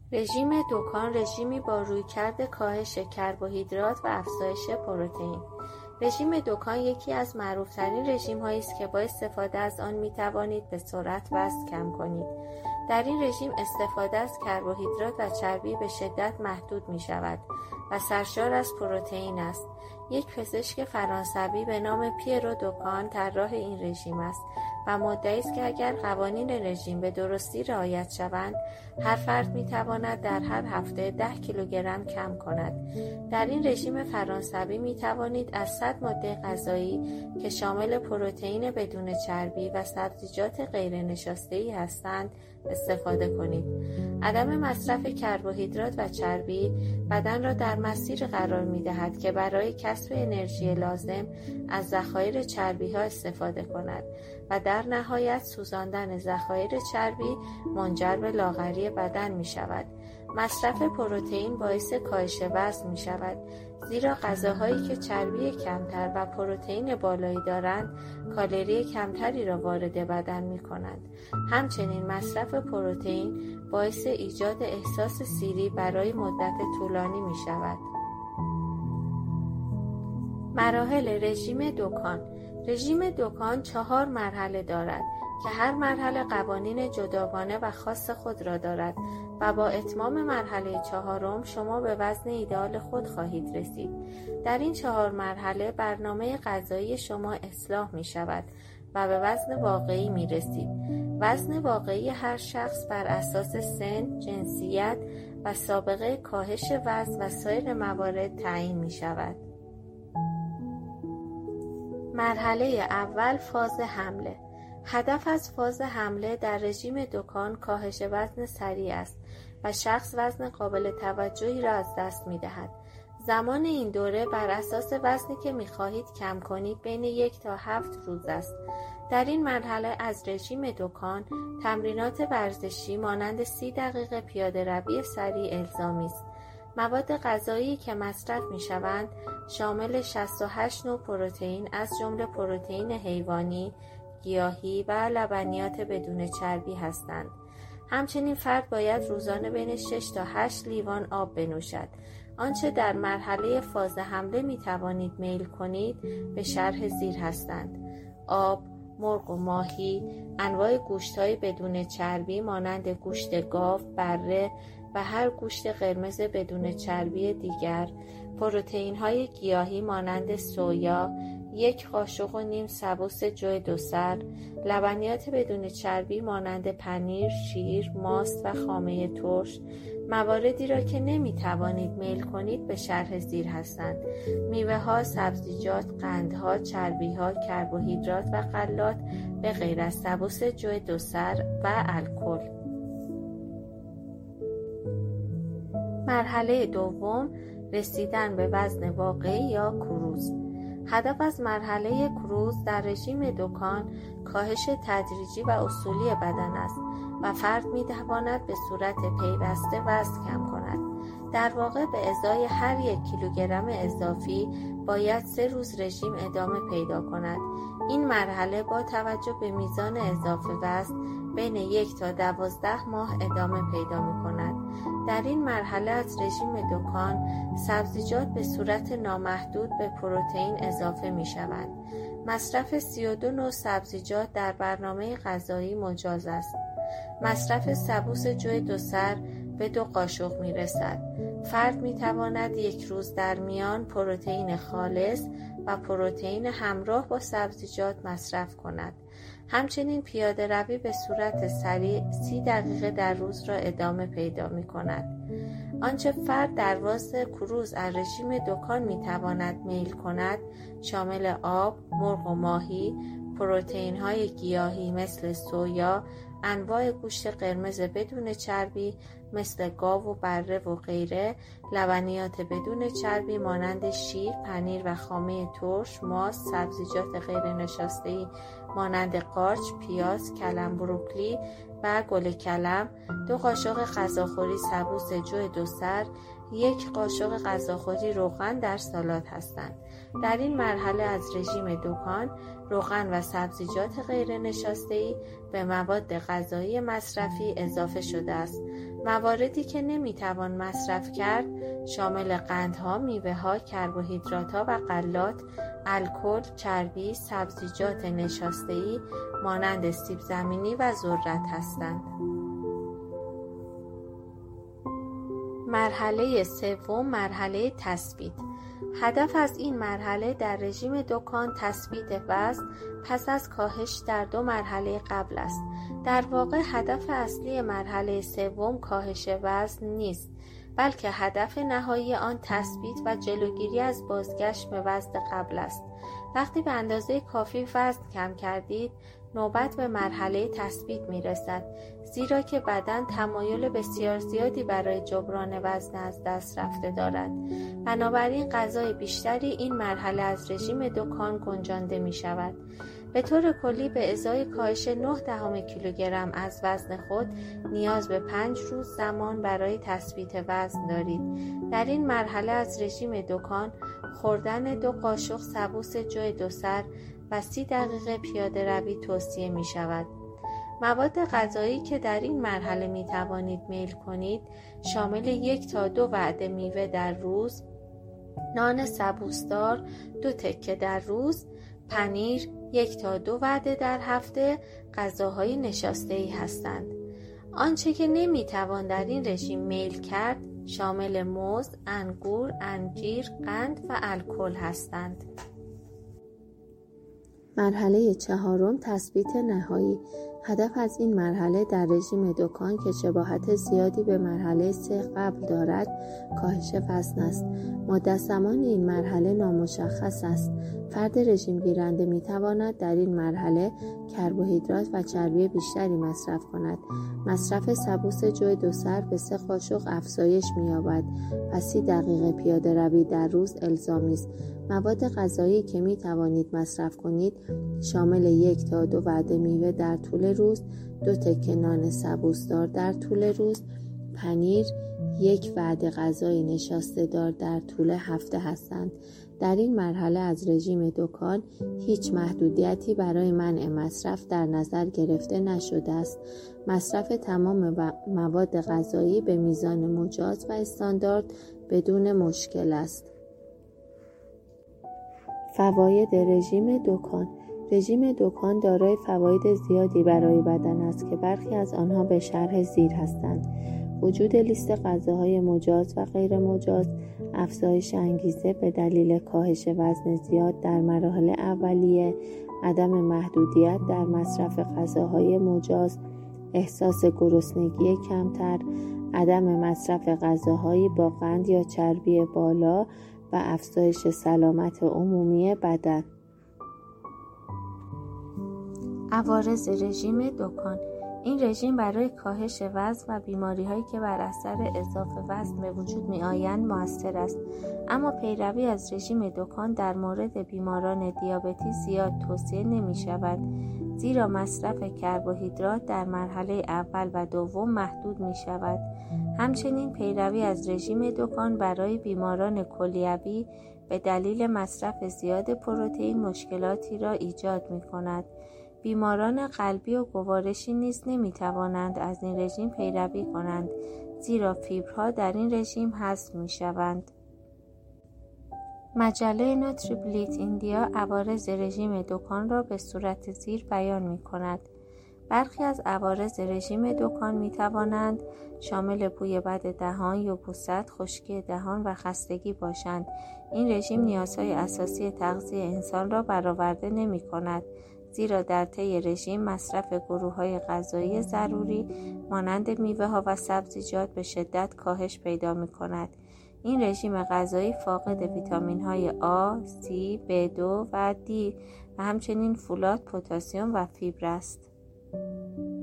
رژیم دوکان رژیمی با رویکرد کاهش کربوهیدرات و افزایش پروتئین. رژیم دوکان یکی از معروف‌ترین رژیم‌هایی است که با استفاده از آن می‌توانید به سرعت وزن کم کنید. در این رژیم استفاده از کربوهیدرات و چربی به شدت محدود می‌شود و سرشار از پروتئین است. یک پزشک فرانسوی به نام پیرو دوکان طراح این رژیم است و مدعی است که اگر قوانین رژیم به درستی رعایت شوند، هر فرد می‌تواند در هر هفته 10 کیلوگرم کم کند. در این رژیم فرانسوی می‌توانید از 100 ماده غذایی که شامل پروتئین بدون چربی و سبزیجات غیر نشاسته‌ای هستند استفاده کنید. عدم مصرف کربوهیدرات و چربی بدن را در مسیر قرار می‌دهد که برای کسب انرژی لازم از ذخایر چربی‌ها استفاده کند و در نهایت سوزاندن ذخایر چربی منجر به لاغری بدن می‌شود. مصرف پروتئین باعث کاهش وزن می‌شود، زیرا غذاهایی که چربی کمتر و پروتئین بالایی دارند کالری کمتری را وارد بدن می‌کنند. همچنین مصرف پروتئین باعث ایجاد احساس سیری برای مدت طولانی می‌شود. مراحل رژیم دوکان. رژیم دوکان 4 مرحله دارد که هر مرحله قوانین جداگانه و خاص خود را دارد و با اتمام مرحله 4 شما به وزن ایدئال خود خواهید رسید. در این 4 مرحله برنامه غذایی شما اصلاح می شود و به وزن واقعی می رسید. وزن واقعی هر شخص بر اساس سن، جنسیت و سابقه کاهش وزن و سایر موارد تعیین می شود. مرحله اول، فاز حمله. هدف از فاز حمله در رژیم دوکان کاهش وزن سریع است و شخص وزن قابل توجهی را از دست می دهد. زمان این دوره بر اساس وزنی که می خواهید کم کنید بین 1 تا 7 روز است. در این مرحله از رژیم دوکان تمرینات ورزشی مانند 30 دقیقه پیاده روی سریع الزامی است. مواد غذایی که مصرف می‌شوند شامل 68 نوع پروتئین از جمله پروتئین حیوانی، گیاهی و لبنیات بدون چربی هستند. همچنین فرد باید روزانه بین 6 تا 8 لیوان آب بنوشد. آنچه در مرحله فاز حمله می‌توانید میل کنید به شرح زیر هستند: آب، مرغ و ماهی، انواع گوشت‌های بدون چربی مانند گوشت گاو، بره و هر گوشت قرمز بدون چربی دیگر، پروتئین‌های گیاهی مانند سویا، 1 قاشق و نیم سبوس جو 2 سر، لبنیات بدون چربی مانند پنیر، شیر، ماست و خامه ترش. مواردی را که نمی‌توانید میل کنید به شرح زیر هستند: میوه‌ها، سبزیجات، قندها، چربی‌ها، کربوهیدرات و غلات به غیر از سبوس جو 2 سر و الکل. مرحله دوم، رسیدن به وزن واقعی یا کروز. هدف از مرحله کروز در رژیم دوکان کاهش تدریجی و اصولی بدن است و فرد می‌تواند به صورت پیوسته وزن کم کند. در واقع به ازای هر 1 کیلوگرم اضافی باید 3 روز رژیم ادامه پیدا کند. این مرحله با توجه به میزان اضافه وزن بین 1 تا 12 ماه ادامه پیدا می‌کند. در این مرحله از رژیم دوکان سبزیجات به صورت نامحدود به پروتئین اضافه می‌شوند. مصرف 32 نوع سبزیجات در برنامه غذایی مجاز است. مصرف سبوس جو 2 سر به 2 قاشق می‌رسد. فرد می‌تواند 1 روز در میان پروتئین خالص و پروتئین همراه با سبزیجات مصرف کند. همچنین پیاده روی به صورت سریع 30 دقیقه در روز را ادامه پیدا می کند. آنچه فرد در واسط کروز از رژیم دوکان می تواند میل کند شامل آب، مرغ و ماهی، پروتئین های گیاهی مثل سویا، انواع گوشت قرمز بدون چربی مثل گاو و بره و غیره، لبنیات بدون چربی مانند شیر، پنیر و خامه ترش، ماست، سبزیجات غیر نشاسته‌ای مانند قارچ، پیاز، کلم بروکلی و گل کلم، 2 قاشق غذاخوری سبوس جو 2 سر، 1 قاشق غذاخوری روغن در سالاد هستند. در این مرحله از رژیم دکان، روغن و سبزیجات غیر نشاسته‌ای به مواد غذایی مصرفی اضافه شده است. مواردی که نمیتوان مصرف کرد شامل قندها، میوه‌ها، کربوهیدرات‌ها و غلات، الکل، چربی، سبزیجات نشاسته‌ای مانند سیب زمینی و ذرت هستند. مرحله سوم، مرحله تثبیت. هدف از این مرحله در رژیم دکان تثبیت وزن پس از کاهش در 2 مرحله قبل است. در واقع هدف اصلی مرحله سوم کاهش وزن نیست، بلکه هدف نهایی آن تثبیت و جلوگیری از بازگشت به وزن قبل است. وقتی به اندازه کافی وزن کم کردید، نوبت به مرحله تثبیت می رسد، زیرا که بدن تمایل بسیار زیادی برای جبران وزن از دست رفته دارد. بنابراین غذای بیشتری این مرحله از رژیم دکان گنجانده می شود. به طور کلی به ازای کاهش 0.9 کیلوگرم از وزن خود نیاز به 5 روز زمان برای تثبیت وزن دارید. در این مرحله از رژیم دکان خوردن 2 قاشق سبوس جو 2 سر و 30 دقیقه پیاده روی توصیه می شود. مواد غذایی که در این مرحله می توانید میل کنید شامل 1 تا 2 وعده میوه در روز، نان سبوسدار 2 تکه در روز، پنیر 1 تا 2 وعده در هفته غذاهای نشاسته‌ای هستند. آنچه که نمی توان در این رژیم میل کرد شامل موز، انگور، انجیر، قند و الکل هستند. مرحله چهارم، تثبیت نهایی. هدف از این مرحله در رژیم دکان که شباهت زیادی به مرحله 3 قبل دارد، کاهش وزن است. مدت زمان این مرحله نامشخص است. فرد رژیم گیرنده می تواند در این مرحله کربوهیدرات و چربی بیشتری مصرف کند. مصرف سبوس جو 2 سر به 3 قاشق افزایش می یابد و 30 دقیقه پیاده روی در روز الزامی است. مواد غذایی که می توانید مصرف کنید شامل 1 تا 2 وعده میوه در طول روز، 2 تکه نان سبوسدار در طول روز، پنیر، 1 وعده غذای نشاسته دار در طول هفته هستند. در این مرحله از رژیم دکان هیچ محدودیتی برای منع مصرف در نظر گرفته نشده است. مصرف تمام مواد غذایی به میزان مجاز و استاندارد بدون مشکل است. فواید رژیم دکان. رژیم دکان دارای فواید زیادی برای بدن است که برخی از آنها به شرح زیر هستند: وجود لیست غذاهای مجاز و غیر مجاز، افزایش انگیزه به دلیل کاهش وزن زیاد در مراحل اولیه، عدم محدودیت در مصرف غذاهای مجاز، احساس گرسنگی کمتر، عدم مصرف غذاهایی با قند یا چربی بالا و افزایش سلامت عمومی بدن. عوارض رژیم دکان. این رژیم برای کاهش وزن و بیماری‌هایی که بر اثر اضافه وزن به وجود می‌آیند مؤثر است، اما پیروی از رژیم دکان در مورد بیماران دیابتی زیاد توصیه نمی‌شود، زیرا مصرف کربوهیدرات در مرحله اول و دوم محدود می‌شود. همچنین پیروی از رژیم دکان برای بیماران کلیوی به دلیل مصرف زیاد پروتئین مشکلاتی را ایجاد می‌کند. بیماران قلبی و گوارشی نیز نمی‌توانند از این رژیم پیروی کنند، زیرا فیبرها در این رژیم حذف می‌شوند. مجله نوتریبلیت ایندیا عوارض رژیم دکان را به صورت زیر بیان می‌کند. برخی از عوارض رژیم دکان می‌توانند شامل بوی بد دهان، یبوست، خشکی دهان و خستگی باشند. این رژیم نیازهای اساسی تغذیه انسان را برآورده نمی‌کند، زیرا در طی رژیم مصرف گروه‌های غذایی ضروری مانند میوه‌ها و سبزیجات به شدت کاهش پیدا می‌کند. این رژیم غذایی فاقد ویتامین‌های A، C، B2 و D و همچنین فولاد، پتاسیم و فیبر است.